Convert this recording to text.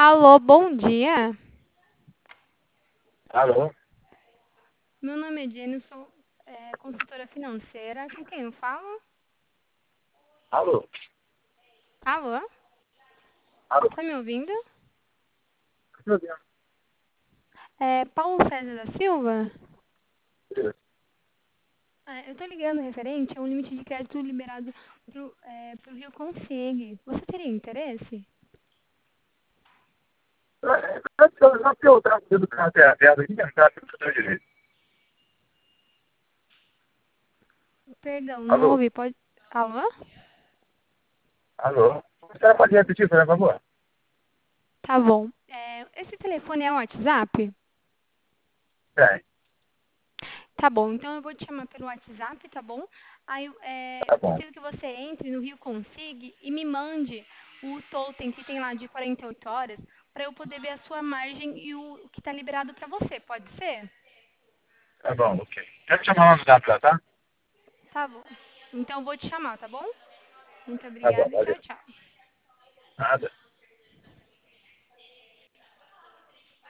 Alô, bom dia. Alô? Meu nome é Jenny, sou consultora financeira. Com quem eu falo? Alô? Alô? Alô? Tá me ouvindo? Meu Deus. É Paulo César da Silva? Eu tô ligando referente a um limite de crédito liberado pro Rio Conseg. Você teria interesse? Já que eu estava do carro aberto aqui, entrar no setor direito. Perdão, não Alô? ouvi. Pode. Alô? Alô? Você pode repetir, por favor? Tá bom. Esse telefone é o WhatsApp? Tem. Tá bom, então eu vou te chamar pelo WhatsApp, tá bom? Aí Tá eu bom. preciso que você entre no Rio Consig e me mande o totem que tem lá de 48 horas para eu poder ver a sua margem e o que está liberado para você, pode ser? Tá bom, ok. Quero te chamar no zap lá, tá? Tá bom. Então eu vou te chamar, tá bom? Muito Tá bom, obrigada e tchau, valeu. tchau. Nada.